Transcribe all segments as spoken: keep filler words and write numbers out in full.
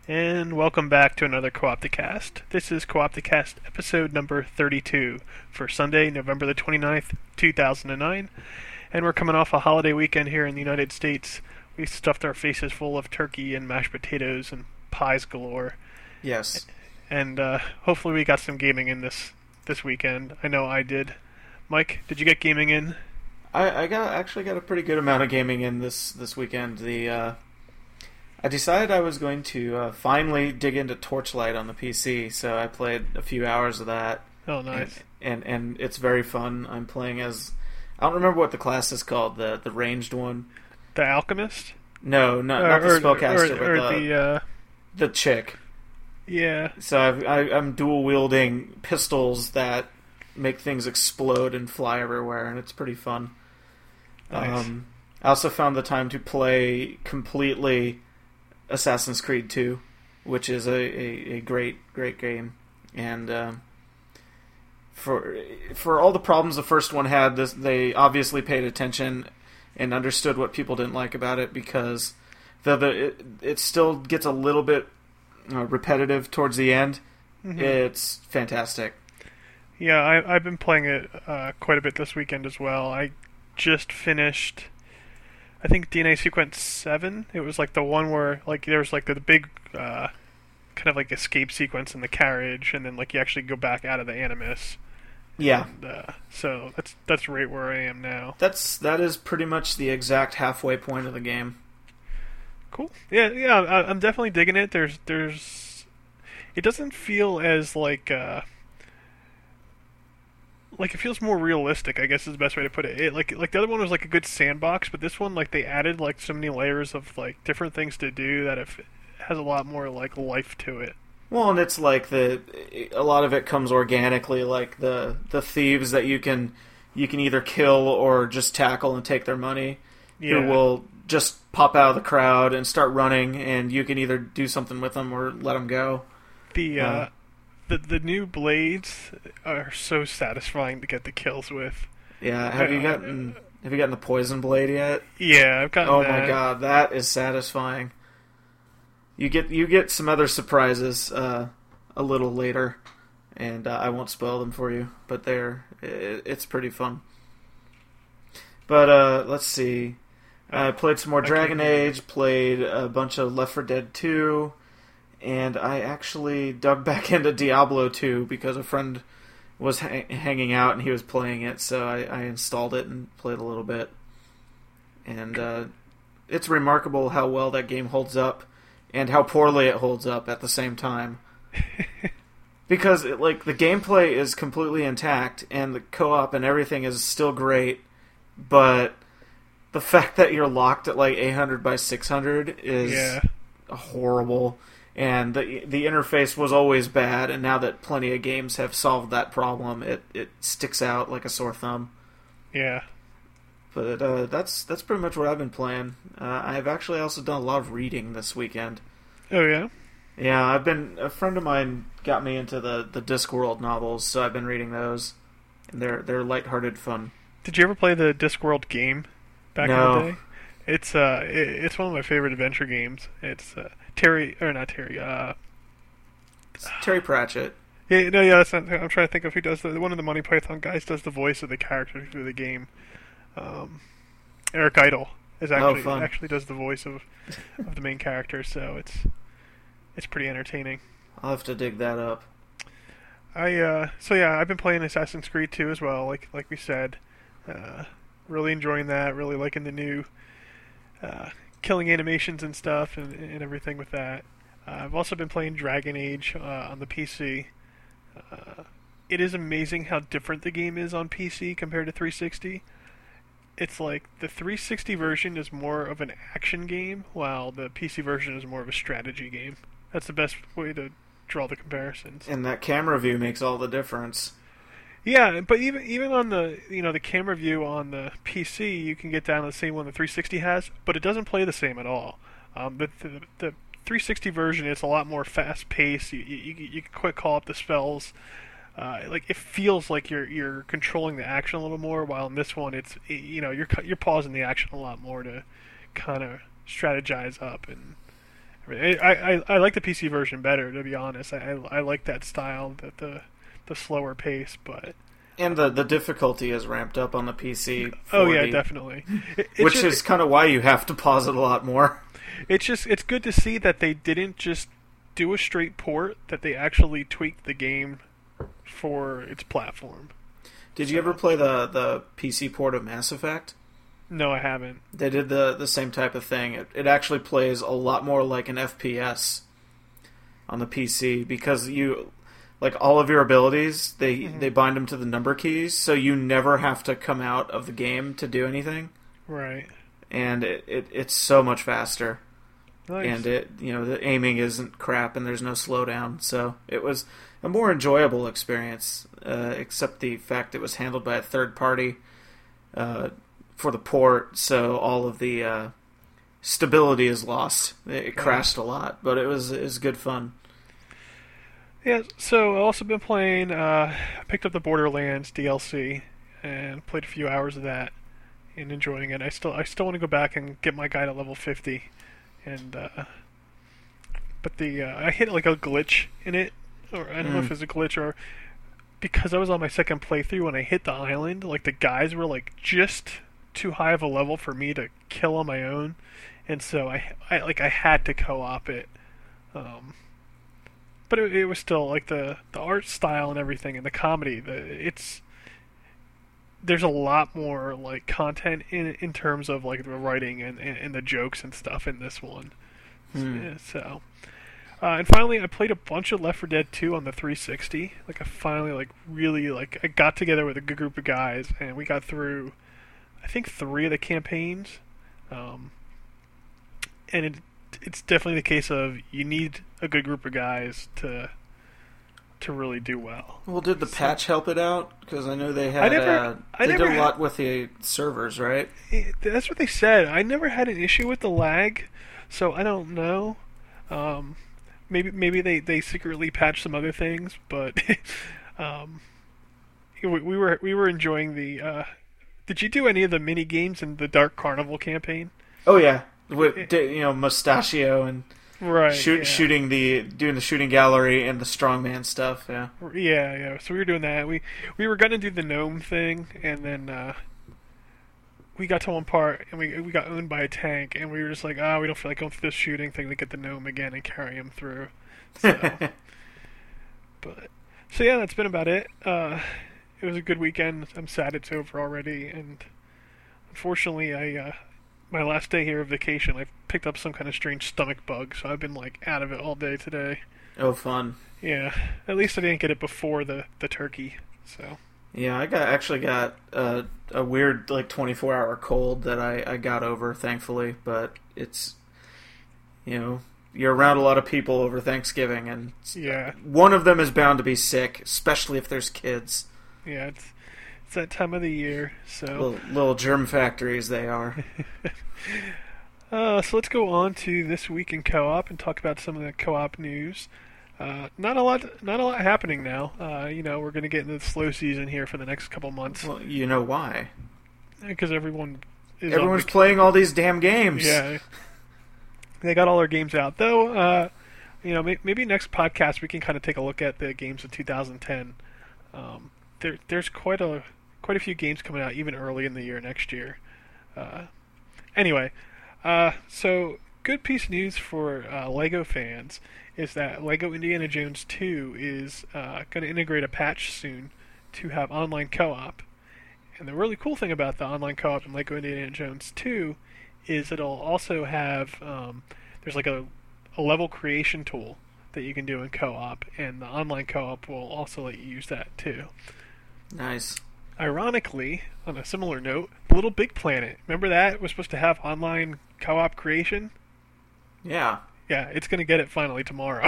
And welcome back to another Co-opticast. This is Co-opticast episode number thirty-two for Sunday, November the twenty-ninth, two thousand nine. And we're coming off a holiday weekend here in the United States. We stuffed our faces full of turkey and mashed potatoes and pies galore. Yes. And uh, hopefully we got some gaming in this this weekend. I know I did. Mike, did you get gaming in? I, I got actually got a pretty good amount of gaming in this, this weekend. The uh, I decided I was going to uh, finally dig into Torchlight on the P C, so I played a few hours of that. Oh, nice. And, and, and it's very fun. I'm playing as... I don't remember what the class is called, the, the ranged one. The Alchemist? No, not, or, not the or, spellcaster, or, but or the, the, uh... the chick. Yeah. So I've, I, I'm dual-wielding pistols that make things explode and fly everywhere, and it's pretty fun. Nice. Um, I also found the time to play completely Assassin's Creed two, which is a, a, a great, great game. And um, for for all the problems the first one had, this, they obviously paid attention and understood what people didn't like about it, because the, the it, it still gets a little bit uh, repetitive towards the end. Mm-hmm. It's fantastic. Yeah, I, I've been playing it uh, quite a bit this weekend as well. I just finished, I think, D N A Sequence seven. It was like the one where like there was like the, the big uh, kind of like escape sequence in the carriage, and then like you actually go back out of the Animus. Yeah. And, uh, so that's that's right where I am now. That's that is pretty much the exact halfway point of the game. Cool. Yeah, yeah. I, I'm definitely digging it. There's there's, it doesn't feel as like. Uh, Like, it feels more realistic, I guess is the best way to put it. it. Like, like the other one was like a good sandbox, but this one, like, they added like so many layers of like different things to do that it has a lot more like life to it. Well, and it's like the a lot of it comes organically, like the the thieves that you can you can either kill or just tackle and take their money, Yeah. who will just pop out of the crowd and start running, and you can either do something with them or let them go. The uh, Uh, the the new blades are so satisfying to get the kills with. Yeah, have you Uh, gotten have you gotten the poison blade yet? Yeah, I've gotten Oh that. my god, that is satisfying. You get you get some other surprises uh, a little later, and uh, I won't spoil them for you, but they're it, it's pretty fun. But uh, let's see, I played some more I Dragon can't- Age, played a bunch of Left four Dead two, and I actually dug back into Diablo two because a friend was ha- hanging out and he was playing it, so I, I installed it and played a little bit. And uh, it's remarkable how well that game holds up and how poorly it holds up at the same time. Because it, like the gameplay is completely intact and the co-op and everything is still great, but the fact that you're locked at like eight hundred by six hundred is Yeah. horrible. And the the interface was always bad, and now that plenty of games have solved that problem, it, it sticks out like a sore thumb. Yeah. But uh, that's that's pretty much what I've been playing. Uh, I've actually also done a lot of reading this weekend. Oh yeah. Yeah, I've been a friend of mine got me into the, the Discworld novels, so I've been reading those, and they're they're lighthearted fun. Did you ever play the Discworld game back No. in the day? It's uh, it, it's one of my favorite adventure games. It's uh, Terry or not Terry. Uh, It's Terry Pratchett. yeah, no, yeah. That's not, I'm trying to think of who does the one of the Monty Python guys does the voice of the character through the game. Um, Eric Idle is actually fun. actually does the voice of of the main character, so it's it's pretty entertaining. I'll have to dig that up. I uh, so yeah, I've been playing Assassin's Creed two as well. Like like we said, uh, really enjoying that. Really liking the new uh, killing animations and stuff, and, and everything with that. Uh, I've also been playing Dragon Age uh, on the P C. Uh, it is amazing how different the game is on P C compared to three sixty. It's like the three sixty version is more of an action game, while the P C version is more of a strategy game. That's the best way to draw the comparisons. And that camera view makes all the difference. Yeah, but even even on the you know the camera view on the P C, you can get down to the same one the three sixty has, but it doesn't play the same at all. Um, the, the the three sixty version is a lot more fast paced. You, you you can quick call up the spells. Uh, like it feels like you're you're controlling the action a little more, while in this one it's you know you're you're pausing the action a lot more to kind of strategize up and I, I I like the P C version better, to be honest. I I, I like that style, the, the the slower pace, but and the the difficulty is ramped up on the P C. Oh yeah, the, definitely. It, which just, is kind of why you have to pause it a lot more. It's just it's good to see that they didn't just do a straight port; that they actually tweaked the game for its platform. Did so, you ever play the the P C port of Mass Effect? No, I haven't. They did the the same type of thing. It, it actually plays a lot more like an F P S on the P C because you, like all of your abilities, they mm-hmm. they bind them to the number keys, so you never have to come out of the game to do anything. Right. And it, it it's so much faster. Nice. And it you know the aiming isn't crap and there's no slowdown, so it was a more enjoyable experience. Uh, except the fact it was handled by a third party. Uh, for the port, so all of the uh, stability is lost. It yeah. crashed a lot, but it was it was good fun. Yeah, so I've also been playing, uh, I picked up the Borderlands D L C and played a few hours of that and enjoying it. I still I still want to go back and get my guy to level fifty, and uh, but the uh, I hit like a glitch in it, or I don't mm. know if it's a glitch or because I was on my second playthrough when I hit the island, like the guys were like just too high of a level for me to kill on my own, and so I, I like I had to co-op it. Um, but it, it was still like the, the art style and everything, and the comedy. The it's there's a lot more like content in in terms of like the writing and, and, and the jokes and stuff in this one. Hmm. So, uh, and finally, I played a bunch of Left four Dead two on the three sixty. Like I finally like really like I got together with a good group of guys, and we got through I think three of the campaigns, um, and it, it's definitely the case of you need a good group of guys to to really do well. Well, did the so, patch help it out? Because I know they had I never, uh, I they never did a had, lot with the servers, right? It, that's what they said. I never had an issue with the lag, so I don't know. Um, maybe maybe they, they secretly patched some other things, but um, we, we were we were enjoying the. Uh, Did you do any of the mini games in the Dark Carnival campaign? Oh yeah, with you know Mustachio and right, shoot, yeah. shooting the doing the shooting gallery and the strongman stuff. Yeah, yeah, yeah. So we were doing that. We we were gonna do the gnome thing, and then uh, we got to one part, and we we got owned by a tank, and we were just like, ah, oh, we don't feel like going through this shooting thing to get the gnome again and carry him through. So, but so yeah, that's been about it. Uh, It was a good weekend. I'm sad it's over already, and unfortunately, I uh, my last day here of vacation, I picked up some kind of strange stomach bug, so I've been like out of it all day today. Oh, fun! Yeah, at least I didn't get it before the, the turkey. So yeah, I got actually got uh, a weird like twenty-four hour cold that I, I got over, thankfully. But it's you know you're around a lot of people over Thanksgiving, and yeah, one of them is bound to be sick, especially if there's kids. Yeah, it's it's that time of the year, so little, little germ factories they are. uh, so let's go on to this week in co-op and talk about some of the co-op news. Uh, not a lot, not a lot happening now. Uh, you know, we're going to get into the slow season here for the next couple months. Well, you know why? Because everyone is everyone's playing all these damn games. Yeah, they got all their games out. Though, uh, you know, may- maybe next podcast we can kind of take a look at the games of two thousand ten. Um, There, there's quite a quite a few games coming out even early in the year next year. Uh, anyway, uh, so good piece of news for uh, LEGO fans is that LEGO Indiana Jones two is uh, going to integrate a patch soon to have online co-op. And the really cool thing about the online co-op in LEGO Indiana Jones two is it'll also have um, there's like a, a level creation tool that you can do in co-op, and the online co-op will also let you use that too. Nice. Ironically, on a similar note, Little Big Planet. Remember that? It was supposed to have online co-op creation? Yeah. Yeah, it's going to get it finally tomorrow.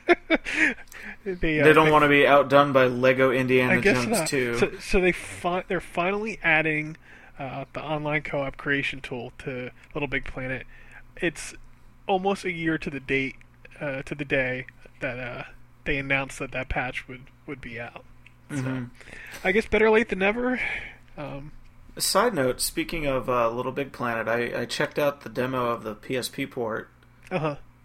they, uh, they don't they, want to be outdone by Lego Indiana I guess Jones not. two. So, so they fi- they're finally adding uh, the online co-op creation tool to Little Big Planet. It's almost a year to the date, uh, to the day that uh, they announced that that patch would, would be out. Mm-hmm. So, I guess better late than never. Um, Side note, speaking of uh, Little Big Planet, I, I checked out the demo of the P S P port. Uh-huh.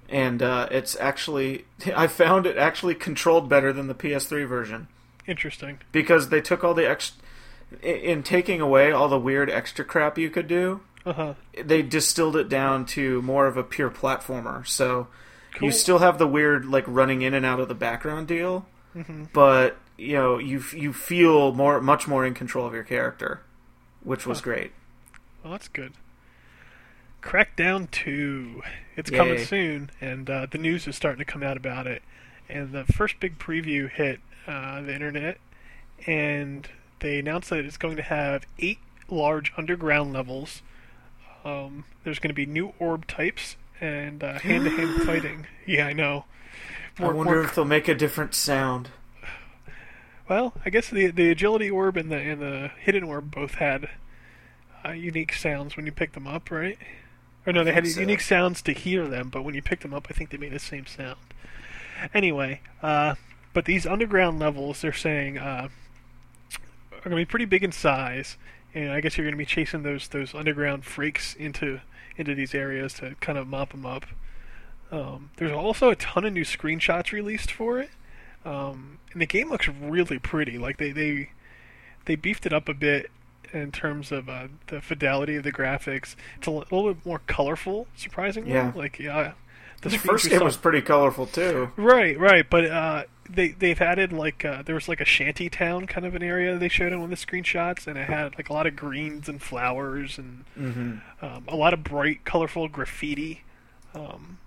and uh, it's actually I found it actually controlled better than the P S three version. Interesting. Because they took all the ex in taking away all the weird extra crap you could do. Uh-huh. They distilled it down to more of a pure platformer. So Cool. you still have the weird like running in and out of the background deal, mm-hmm. but you know you you feel more much more in control of your character, which was huh. great. Well, that's good. Crackdown two. It's Yay. coming soon, and uh, the news is starting to come out about it. And the first big preview hit uh, the internet, and they announced that it's going to have eight large underground levels. Um, there's going to be new orb types and uh, hand-to-hand fighting. Yeah, I know. More, I wonder more... if they'll make a different sound. Well, I guess the the agility orb and the and the hidden orb both had uh, unique sounds when you picked them up, right? Or no, they had so. unique sounds to hear them, but when you picked them up, I think they made the same sound. Anyway, uh, but these underground levels, they're saying, uh, are going to be pretty big in size, and I guess you're going to be chasing those those underground freaks into into these areas to kind of mop them up. Um, there's also a ton of new screenshots released for it, um, and the game looks really pretty. Like they they they beefed it up a bit in terms of uh, the fidelity of the graphics. It's a little bit more colorful, surprisingly. Yeah. Like yeah. The, the first game was pretty colorful too. Right, right, but uh, they they've added like uh, there was like a shanty town kind of an area they showed in one of the screenshots, and it had like a lot of greens and flowers and mm-hmm. um, a lot of bright, colorful graffiti. Um,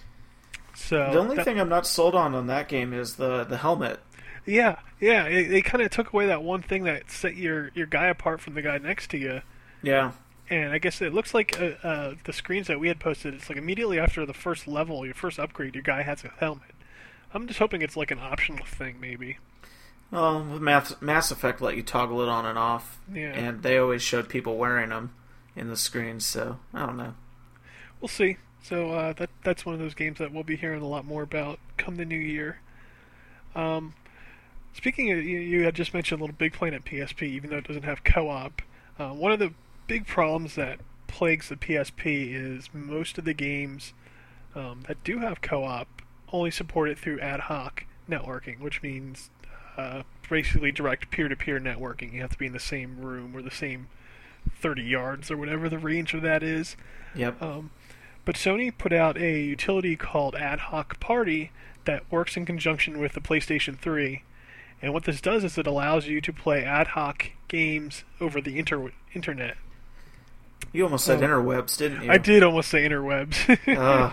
so the only that, thing I'm not sold on on that game is the the helmet. Yeah, yeah, it, they kind of took away that one thing that set your your guy apart from the guy next to you. Yeah. And I guess it looks like uh, uh, the screens that we had posted, it's like immediately after the first level, your first upgrade, your guy has a helmet. I'm just hoping it's like an optional thing, maybe. Well, Mass, Mass Effect let you toggle it on and off, yeah. and they always showed people wearing them in the screens, so I don't know. We'll see. So uh, that that's one of those games that we'll be hearing a lot more about come the new year. Um, speaking of, you, you had just mentioned Little Big Planet P S P, even though it doesn't have co-op. Uh, one of the big problems that plagues the P S P is most of the games um, that do have co-op only support it through ad hoc networking, which means uh, basically direct peer-to-peer networking. You have to be in the same room or the same thirty yards or whatever the range of that is. Yep. Um, but Sony put out a utility called Ad Hoc Party that works in conjunction with the PlayStation three. And what this does is it allows you to play ad hoc games over the inter- internet. You almost said oh. interwebs, didn't you? I did almost say interwebs. uh.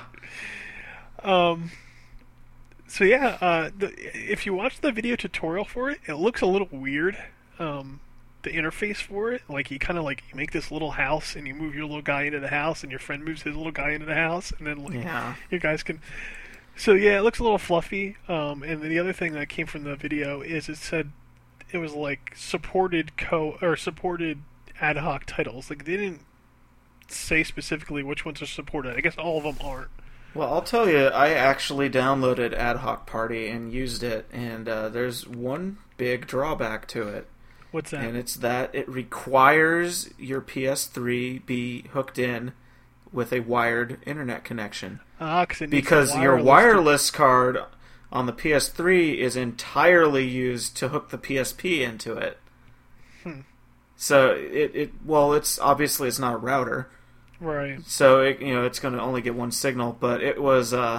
Um. So yeah, uh, the, if you watch the video tutorial for it, it looks a little weird. Um, the interface for it, like you kind of like you make this little house and you move your little guy into the house, and your friend moves his little guy into the house, and then like yeah. your guys can. So yeah, it looks a little fluffy. Um, and the other thing that came from the video is it said it was like supported co or supported ad hoc titles. Like they didn't say specifically which ones are supported. I guess all of them aren't. Well, I'll tell you, I actually downloaded Ad Hoc Party and used it, and uh, there's one big drawback to it. What's that? And it's that it requires your P S three be hooked in with a wired internet connection. Ah, it because wireless your wireless to... card on the P S three is entirely used to hook the P S P into it. Hmm. So it, it well, it's obviously it's not a router. Right. So it, you know it's going to only get one signal, but it was uh,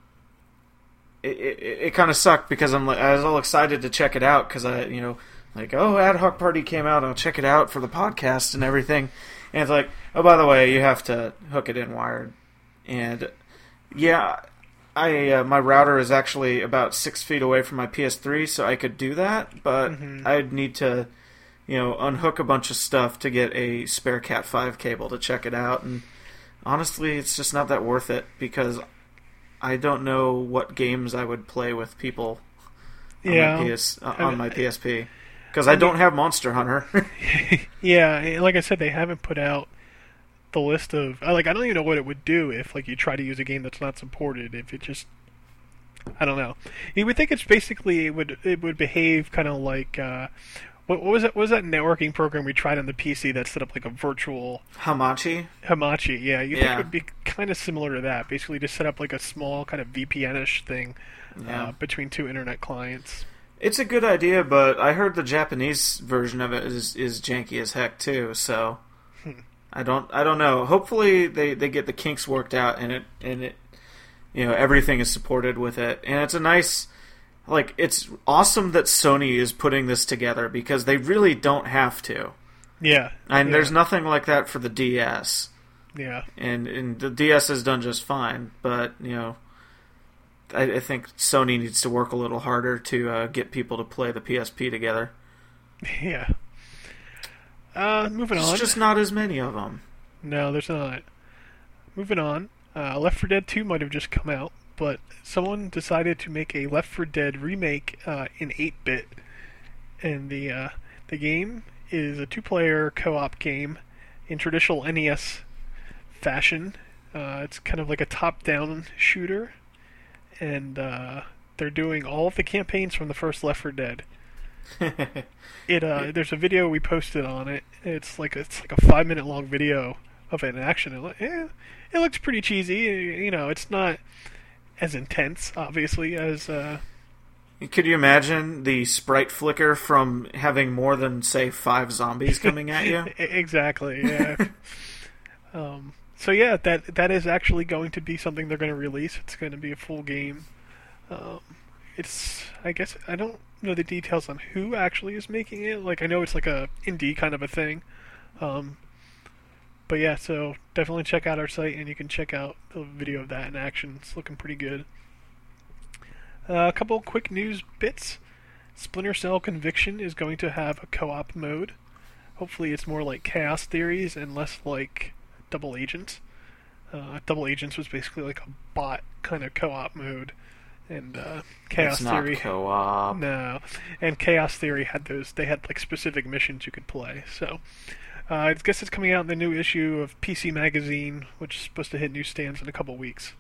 it it, it kind of sucked because I'm like I was all excited to check it out because I you know like oh Ad Hoc Party came out, I'll check it out for the podcast and everything, and it's like oh by the way you have to hook it in wired, and yeah I uh, my router is actually about six feet away from my P S three, so I could do that, but mm-hmm. I'd need to. You know, unhook a bunch of stuff to get a spare Cat five cable to check it out, and honestly, it's just not that worth it because I don't know what games I would play with people on yeah. my P S uh, on my P S P because I, I don't have Monster Hunter. Yeah, like I said, they haven't put out the list of like I don't even know what it would do if like you try to use a game that's not supported. If it just I don't know. You would think it's basically it would it would behave kind of like. Uh, What, what was that? What was that networking program we tried on the P C that set up like a virtual Hamachi? Hamachi? Yeah, you think Yeah. it would be kind of similar to that? Basically, just set up like a small kind of V P N-ish thing Yeah. uh, between two internet clients. It's a good idea, but I heard the Japanese version of it is is janky as heck too. So Hmm. I don't I don't know. Hopefully they, they get the kinks worked out and it and it you know everything is supported with it. And it's a nice like it's awesome that Sony is putting this together because they really don't have to. Yeah, And yeah. there's nothing like that for the D S. Yeah, And and the D S has done just fine, but you know I, I think Sony needs to work a little harder to uh, get people to play the P S P together. yeah. Uh, moving on. There's just not as many of them. No, there's not. Moving on. Uh, Left four Dead two might have just come out, but someone decided to make a Left four Dead remake uh, in eight bit, and the uh, the game is a two-player co-op game in traditional N E S fashion. Uh, it's kind of like a top-down shooter, and uh, they're doing all of the campaigns from the first Left four Dead. It uh, there's a video we posted on it. It's like it's like a five minute long video of it in action. It, lo- eh, it looks pretty cheesy. You know, it's not as intense, obviously, as uh, Could you imagine the sprite flicker from having more than, say, five zombies coming at you? E- exactly. Yeah. um, so yeah, that that is actually going to be something they're going to release. It's going to be a full game. Um, it's I guess I don't know the details on who actually is making it. Like I know it's like a indie kind of a thing. Um, but yeah, so definitely check out our site and you can check out the video of that in action. It's looking pretty good. Uh, a couple quick news bits. Splinter Cell Conviction is going to have a co-op mode. Hopefully it's more like Chaos Theories and less like Double Agents. Uh, Double Agents was basically like a bot kind of co-op mode. And uh, Chaos It's not Theory... co-op. No. And Chaos Theory had those... They had like specific missions you could play. So uh, I guess it's coming out in the new issue of P C Magazine, which is supposed to hit newsstands in a couple weeks.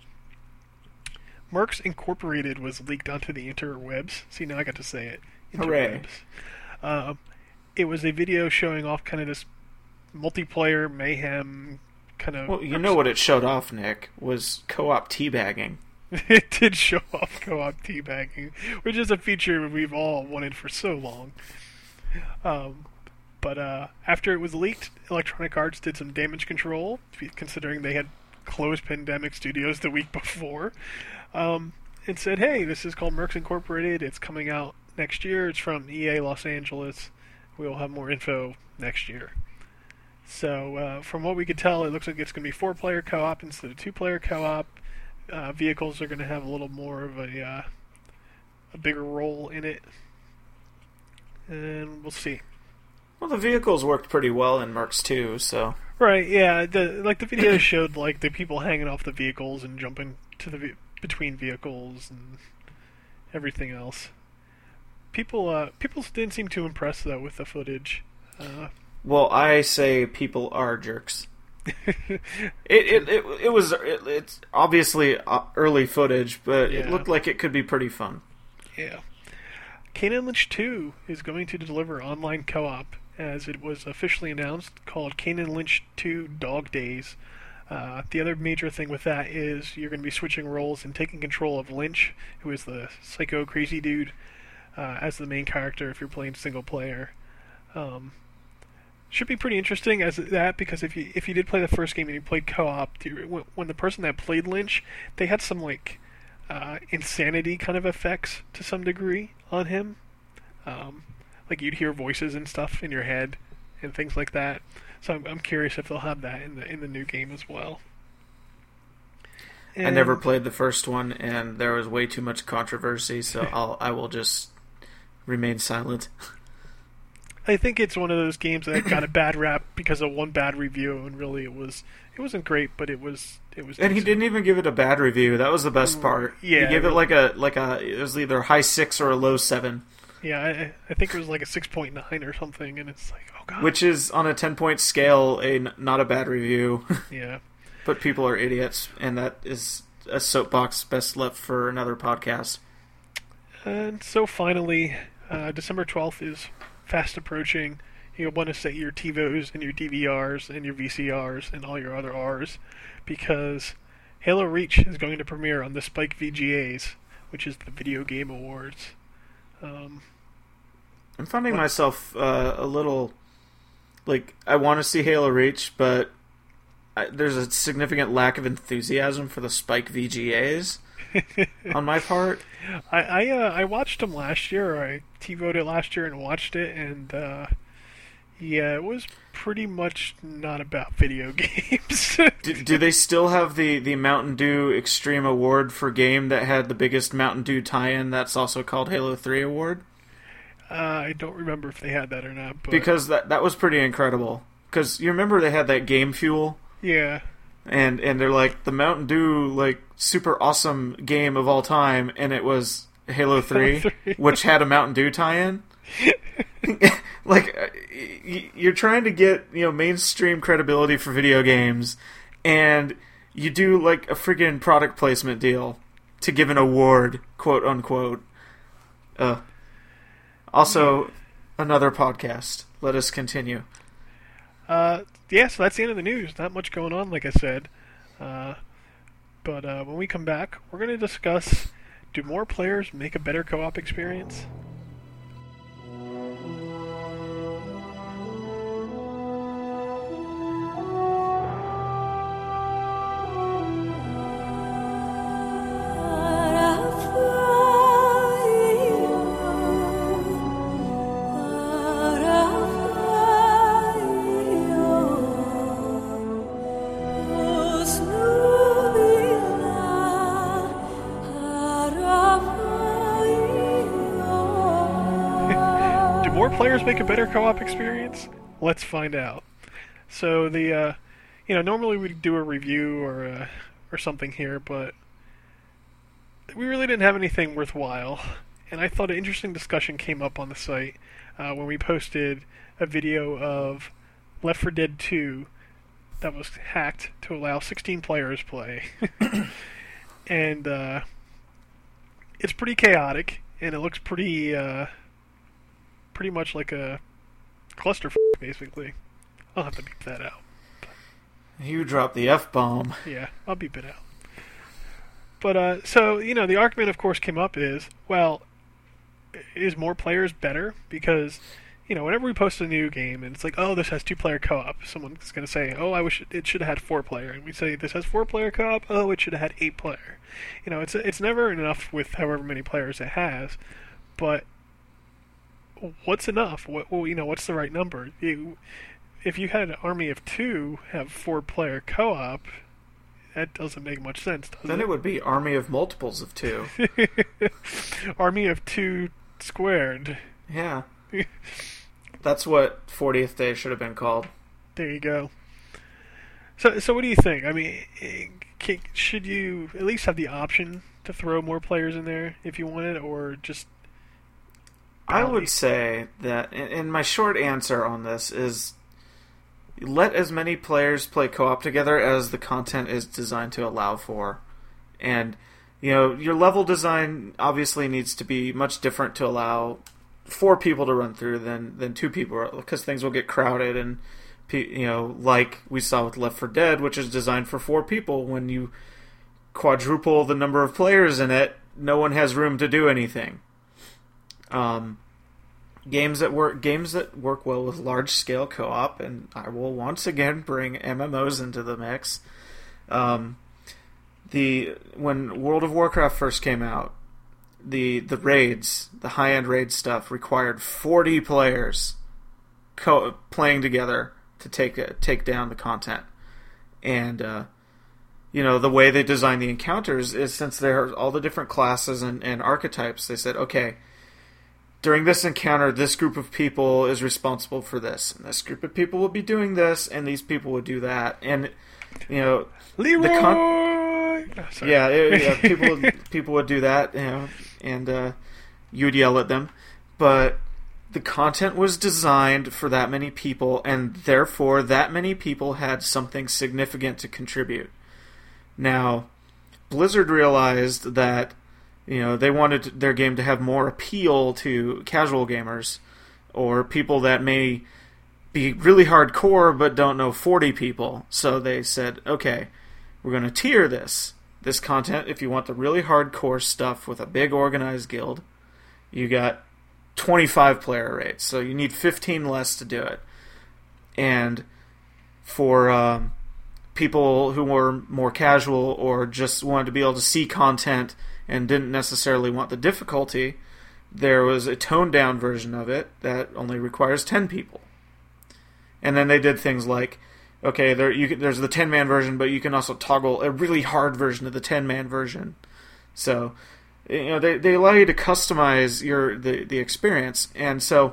Mercs Incorporated was leaked onto the interwebs. See, now I got to say it. Hooray. Interwebs. Uh, it was a video showing off kind of this multiplayer mayhem kind of... Well, you know what it showed off, Nick, was co-op teabagging. It did show off co-op teabagging, which is a feature we've all wanted for so long. Um, but uh, after it was leaked, Electronic Arts did some damage control, considering they had closed Pandemic Studios the week before, um, and said, hey, this is called Mercs Incorporated, it's coming out next year, it's from E A Los Angeles, we will have more info next year. So, uh, from what we could tell, it looks like it's going to be four-player co-op instead of two-player co-op. Uh, vehicles are going to have a little more of a uh, a bigger role in it, and we'll see. Well, the vehicles worked pretty well in Mercs too, so... Right? Yeah. The like the video showed like the people hanging off the vehicles and jumping to the ve- between vehicles and everything else. People uh, people didn't seem too impressed though with the footage. Uh, Well, I say people are jerks. It it it, it was it, it's obviously uh, early footage, but it Yeah. looked like it could be pretty fun. Yeah. Kane and Lynch two is going to deliver online co-op, as it was officially announced, called Kane and Lynch two Dog Days. Uh, the other major thing with that is you're going to be switching roles and taking control of Lynch, who is the psycho crazy dude, uh, as the main character if you're playing single player. Um, should be pretty interesting as that, because if you if you did play the first game and you played co-op, you- when the person that played Lynch, they had some like uh, insanity kind of effects to some degree on him. Um, like you'd hear voices and stuff in your head and things like that. So I'm, I'm curious if they'll have that in the in the new game as well. I And- never played the first one, and there was way too much controversy, so I'll I will just remain silent. I think it's one of those games that got a bad rap because of one bad review, and really it was it wasn't great, but it was it was. And he decent. didn't even give it a bad review. That was the best part. Yeah, he gave it really. like a like a it was either a high six or a low seven, Yeah, I, I think it was like a six point nine or something, and it's like, oh god. which is on a ten point scale a n- not a bad review. Yeah. But people are idiots, and that is a soapbox best left for another podcast. And so finally, uh, December twelfth is fast approaching. You'll want to set your TiVos and your D V Rs and your V C Rs and all your other Rs, because Halo Reach is going to premiere on the Spike V G As, which is the Video Game Awards. Um, I'm finding what? myself uh, a little like I want to see Halo Reach, but I, there's a significant lack of enthusiasm for the Spike V G As on my part. I I, uh, I watched them last year. I TiVoed it last year and watched it, and uh, yeah, it was pretty much not about video games. do, do they still have the, the Mountain Dew Extreme Award for game that had the biggest Mountain Dew tie-in that's also called Halo three Award? Uh, I don't remember if they had that or not. But Because that that was pretty incredible. Because you remember they had that Game Fuel? yeah. And and they're like, the Mountain Dew, like, super awesome game of all time, and it was Halo three, three. which had a Mountain Dew tie-in. Like, uh, y- you're trying to get, you know, mainstream credibility for video games, and you do, like, a friggin' product placement deal to give an award, quote unquote. Uh, also, another podcast. Let us continue. Uh, yeah, so that's the end of the news. Not much going on, like I said. Uh, but uh, when we come back, we're going to discuss, do more players make a better co-op experience? Players make a better co-op experience? Let's find out. So the, uh, you know, normally we do a review or uh, or something here, but we really didn't have anything worthwhile. And I thought an interesting discussion came up on the site uh, when we posted a video of Left four Dead two that was hacked to allow sixteen players play. And uh, it's pretty chaotic, and it looks pretty... Uh, pretty much like a clusterfuck, basically. I'll have to beep that out. You dropped the F-bomb. Yeah, I'll beep it out. But, uh, so, you know, the argument, of course, came up is, well, is more players better? Because, you know, whenever we post a new game, and it's like, oh, this has two-player co-op, someone's going to say, oh, I wish it should have had four-player. And we say, this has four-player co-op, oh, it should have had eight-player. You know, it's it's never enough with however many players it has, but what's enough? What, well, you know, what's the right number? You, if you had an army of two have four-player co-op, that doesn't make much sense, does Then it? it would be army of multiples of two. Army of two squared. Yeah. That's what fortieth Day should have been called. There you go. So, so what do you think? I mean, can, should you at least have the option to throw more players in there if you wanted, or just... I would say that, and my short answer on this is, let as many players play co-op together as the content is designed to allow for. And, you know, your level design obviously needs to be much different to allow four people to run through than, than two people, because things will get crowded, and, you know, like we saw with Left four Dead, which is designed for four people, when you quadruple the number of players in it, no one has room to do anything. Um, games that work games that work well with large scale co-op, and I will once again bring M M Os into the mix. Um, the when World of Warcraft first came out, the the raids, the high end raid stuff required forty players co- playing together to take uh, take down the content, and uh, you know, the way they design the encounters is, since there are all the different classes and, and archetypes, they said, okay, during this encounter, this group of people is responsible for this, and this group of people will be doing this, and these people would do that, and you know, Leroy. The con- Oh, sorry. yeah, it, yeah, people would, people would do that, you know, and uh, you would yell at them, but the content was designed for that many people, and therefore that many people had something significant to contribute. Now, Blizzard realized that, you know, they wanted their game to have more appeal to casual gamers, or people that may be really hardcore but don't know forty people. So they said, okay, we're going to tier this. This content, if you want the really hardcore stuff with a big organized guild, you got twenty-five player rates. So you need fifteen less to do it. And for um, people who were more casual or just wanted to be able to see content and didn't necessarily want the difficulty, there was a toned down version of it that only requires ten people. And then they did things like, okay, there you can, there's the ten-man version, but you can also toggle a really hard version of the ten-man version. So, you know, they, they allow you to customize your the, the experience. And so,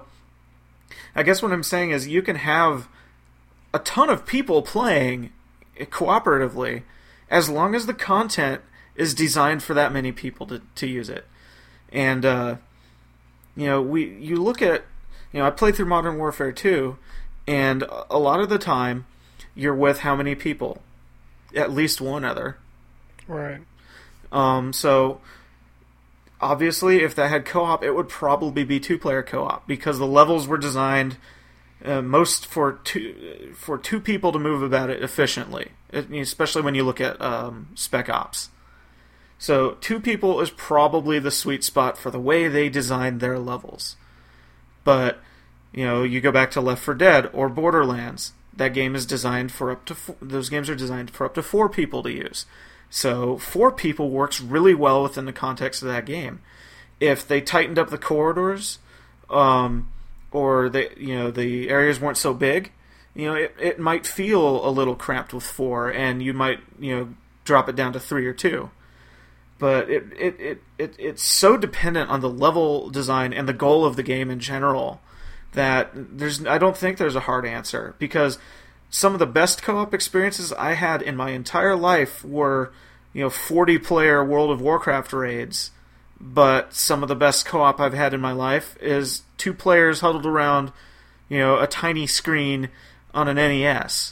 I guess what I'm saying is you can have a ton of people playing cooperatively as long as the content is designed for that many people to, to use it. And, uh, you know, we you look at, you know, I played through Modern Warfare two, and a lot of the time, you're with how many people? At least one other. Right. Um, so, obviously, if that had co-op, it would probably be two-player co-op, because the levels were designed uh, most for two for two people to move about it efficiently, especially when you look at um, Spec Ops. So, two people is probably the sweet spot for the way they designed their levels. But, you know, you go back to Left four Dead or Borderlands. That game is designed for up to four, those games are designed for up to four people to use. So four people works really well within the context of that game. If they tightened up the corridors, um, or they, you know, the areas weren't so big, you know, it, it might feel a little cramped with four, and you might, you know, drop it down to three or two. But it it, it, it it's so dependent on the level design and the goal of the game in general that there's I don't think there's a hard answer, because some of the best co-op experiences I had in my entire life were, you know, forty player World of Warcraft raids, but some of the best co-op I've had in my life is two players huddled around, you know, a tiny screen on an N E S.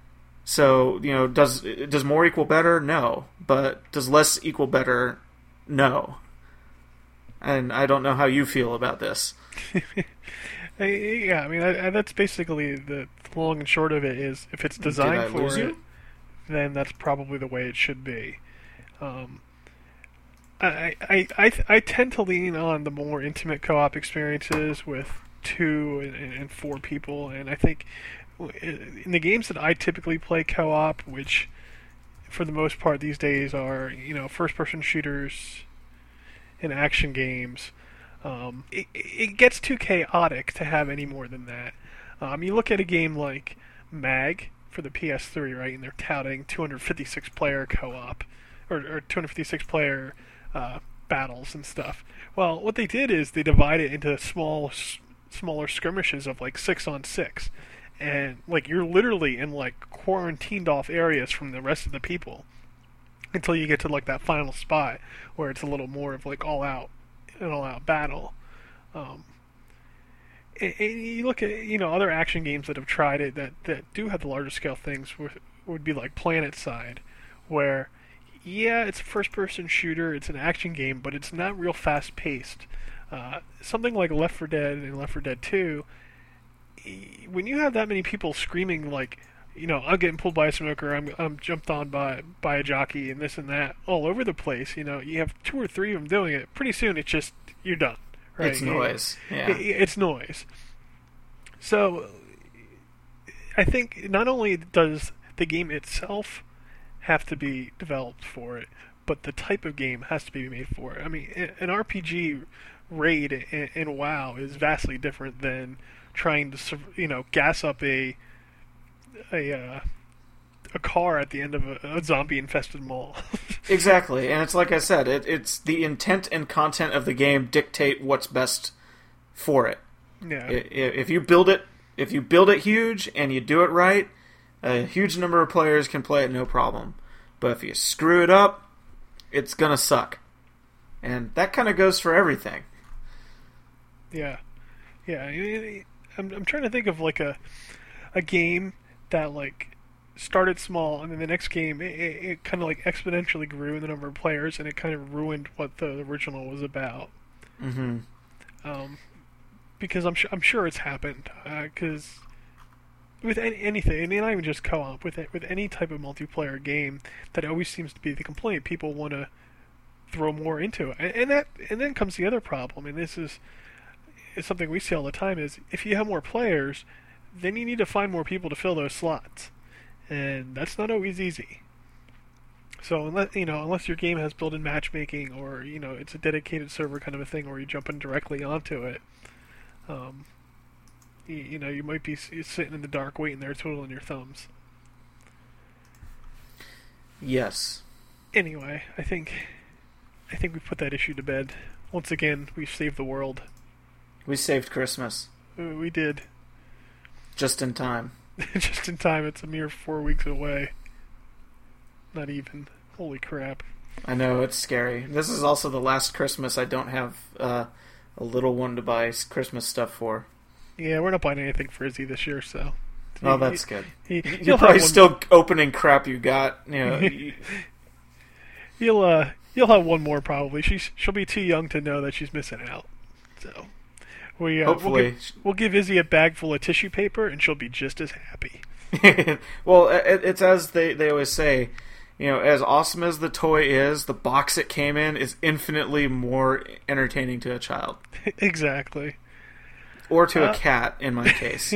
So, you know, does does more equal better? No. But does less equal better? No. And I don't know how you feel about this. Yeah, I mean, I, I, that's basically the long and short of it is, if it's designed for it, you? then that's probably the way it should be. Um, I, I, I, I tend to lean on the more intimate co-op experiences with two and, and four people, and I think in the games that I typically play co-op, which for the most part these days are, you know, first-person shooters and action games, Um, it, it gets too chaotic to have any more than that. Um, you look at a game like Mag for the P S three, right, and they're touting two hundred fifty-six player co-op, or, or two hundred fifty-six player uh, battles and stuff. Well, what they did is they divide it into small, smaller skirmishes of like six on six, and like you're literally in like quarantined off areas from the rest of the people until you get to like that final spot where it's a little more of like all out. An all-out battle. Um, and, and you look at, you know, other action games that have tried it that, that do have the larger scale things would, would be like PlanetSide, where, yeah, it's a first-person shooter, it's an action game, but it's not real fast-paced. Uh, something like Left four Dead and Left four Dead two, when you have that many people screaming like, you know, I'm getting pulled by a smoker, I'm I'm jumped on by by a jockey, and this and that, all over the place. You know, you have two or three of them doing it. Pretty soon, it's just you're done. Right? It's noise. Yeah, it, it's noise. So, I think not only does the game itself have to be developed for it, but the type of game has to be made for it. I mean, an R P G raid in, in WoW is vastly different than trying to, you know, gas up a a uh, a car at the end of a, a zombie-infested mall. Exactly, and it's like I said, it, it's the intent and content of the game dictate what's best for it. Yeah. If you build it, if you build it huge and you do it right, a huge number of players can play it no problem. But if you screw it up, it's gonna suck, and that kind of goes for everything. Yeah, yeah. I'm I'm trying to think of like a a game that like started small, and then the next game it, it, it kind of like exponentially grew in the number of players, and it kind of ruined what the original was about. Mm-hmm. Um, because I'm sure I'm sure it's happened. Because uh, with any, anything, I mean, not even just co-op, with it, with any type of multiplayer game, that always seems to be the complaint. People want to throw more into it, and, and that and then comes the other problem, and this is, is something we see all the time: is if you have more players, then you need to find more people to fill those slots, and that's not always easy. So unless you know, unless your game has built-in matchmaking, or you know, it's a dedicated server kind of a thing, where you jump in directly onto it, um, you, you know, you might be sitting in the dark waiting there, twiddling your thumbs. Yes. Anyway, I think, I think we put that issue to bed. Once again, we've saved the world. We saved Christmas. We did. Just in time. Just in time. It's a mere four weeks away. Not even. Holy crap. I know, it's scary. This is also the last Christmas I don't have uh, a little one to buy Christmas stuff for. Yeah, we're not buying anything for Izzy this year, so... Oh, that's good. He, You're probably still opening crap you got. You know, you'll, uh, you'll have one more, probably. She's, she'll be too young to know that she's missing out. So... We, uh, Hopefully. We'll give, we'll give Izzy a bag full of tissue paper, and she'll be just as happy. Well, it, it's as they, they always say, you know, as awesome as the toy is, the box it came in is infinitely more entertaining to a child. Exactly. Or to uh, a cat, in my case.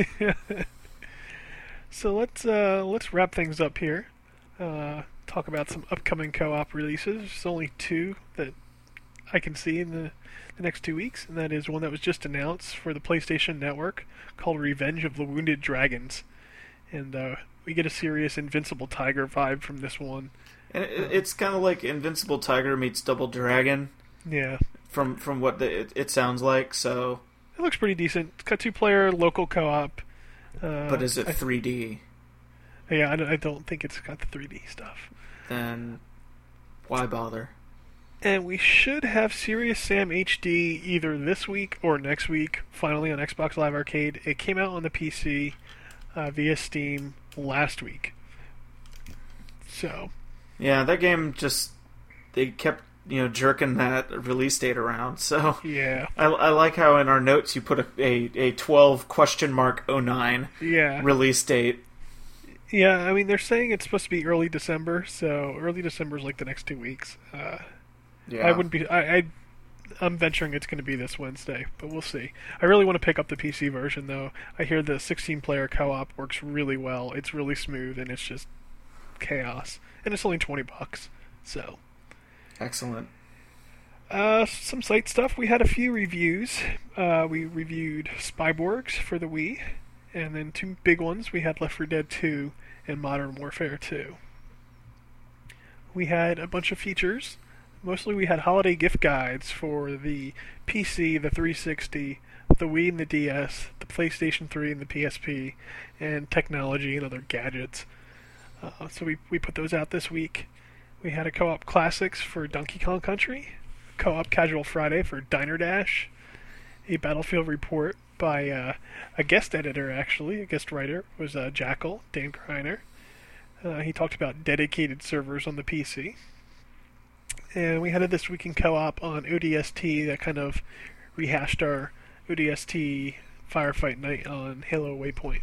So let's uh, let's wrap things up here. Uh, talk about some upcoming co-op releases. There's only two that I can see in the, the next two weeks, and that is one that was just announced for the PlayStation Network called Revenge of the Wounded Dragons. And uh, we get a serious Invincible Tiger vibe from this one. And it, it's kind of like Invincible Tiger meets Double Dragon. Yeah. From from what the, it, it sounds like, so... It looks pretty decent. It's got two-player local co-op. Uh, but is it three D? I, yeah, I don't, I don't think it's got the three D stuff. Then why bother? And we should have Serious Sam H D either this week or next week, finally on Xbox Live Arcade. It came out on the P C uh, via Steam last week. So... Yeah, that game just... They kept, you know, jerking that release date around, so... Yeah. I, I like how in our notes you put a, a, a twelve question mark oh nine yeah. release date. Yeah, I mean, they're saying it's supposed to be early December, so early December is like the next two weeks. Uh, yeah. I wouldn't be... I, I, I'm venturing it's going to be this Wednesday, but we'll see. I really want to pick up the P C version, though. I hear the sixteen-player co-op works really well. It's really smooth, and it's just chaos. And it's only twenty bucks, so... Excellent. Uh, some site stuff. We had a few reviews. Uh, we reviewed Spyborgs for the Wii, and then two big ones. We had Left four Dead two and Modern Warfare two. We had a bunch of features. Mostly we had holiday gift guides for the P C, the three sixty, the Wii and the D S, the PlayStation three and the P S P, and technology and other gadgets. Uh, so we, we put those out this week. We had a co-op classics for Donkey Kong Country, co-op Casual Friday for Diner Dash, a Battlefield report by uh, a guest editor, actually, a guest writer, was uh, Jackal, Dan Kreiner. Uh, he talked about dedicated servers on the P C. And we had a This Week in Co-op on O D S T that kind of rehashed our O D S T Firefight Night on Halo Waypoint.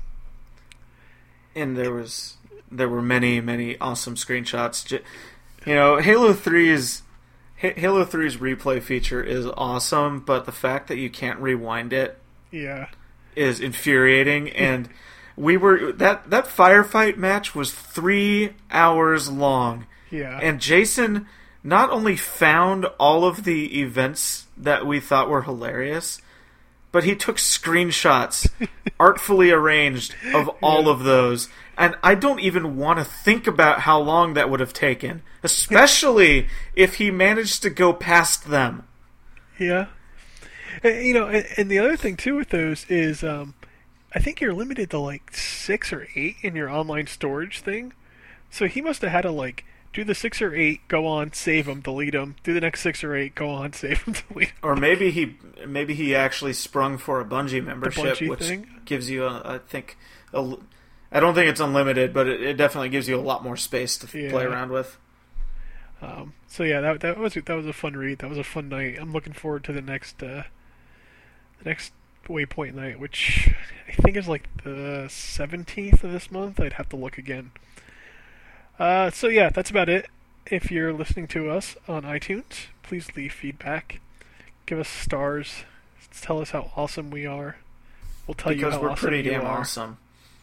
And there was there were many, many awesome screenshots. You know, Halo three's Halo three's replay feature is awesome, but the fact that you can't rewind it yeah. is infuriating. And we were that that firefight match was three hours long. Yeah. And Jason not only found all of the events that we thought were hilarious, but he took screenshots, artfully arranged, of all yeah. of those. And I don't even want to think about how long that would have taken, especially if he managed to go past them. Yeah. And, you know, and, and the other thing, too, with those is um, I think you're limited to, like, six or eight in your online storage thing. So he must have had to, like, do the six or eight, go on, save them, delete them. Do the next six or eight, go on, save them, delete them. Or maybe he maybe he actually sprung for a Bungie membership, Bungie which thing? gives you, a, I think, a, I don't think it's unlimited, but it, it definitely gives you a lot more space to yeah. play around with. Um, so yeah, that that was that was a fun read. That was a fun night. I'm looking forward to the next uh, the next Waypoint Night, which I think is like the seventeenth of this month. I'd have to look again. Uh, so yeah, that's about it. If you're listening to us on iTunes, please leave feedback. Give us stars. Tell us how awesome we are. We'll tell because you how we're awesome pretty you damn are. awesome.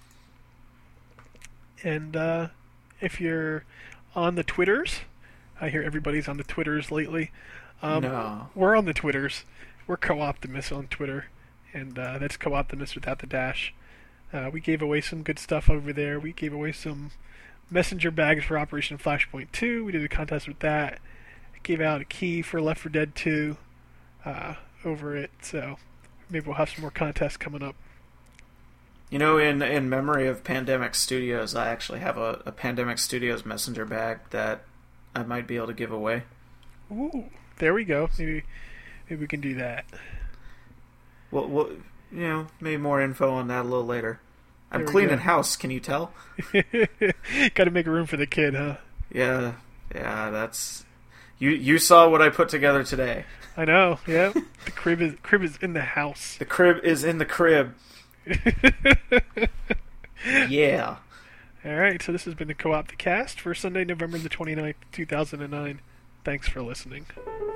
And uh, if you're on the Twitters, I hear everybody's on the Twitters lately. Um, no. We're on the Twitters. We're Co-Optimus on Twitter. And uh, that's Co-Optimus without the dash. Uh, we gave away some good stuff over there. We gave away some messenger bags for Operation Flashpoint two. We did a contest with that. I gave out a key for Left four Dead two uh, over it. So maybe we'll have some more contests coming up. You know, in in memory of Pandemic Studios, I actually have a, a Pandemic Studios messenger bag that I might be able to give away. Ooh, there we go. Maybe maybe we can do that. Well, well you know, maybe more info on that a little later. I'm There we cleaning go. house, can you tell? Got to make room for the kid, huh? Yeah, yeah, that's... You you saw what I put together today. I know, yeah. The crib is crib is in the house. The crib is in the crib. Yeah. Alright, so this has been the Co-op the Cast for Sunday, November the twenty-ninth, two thousand nine. Thanks for listening.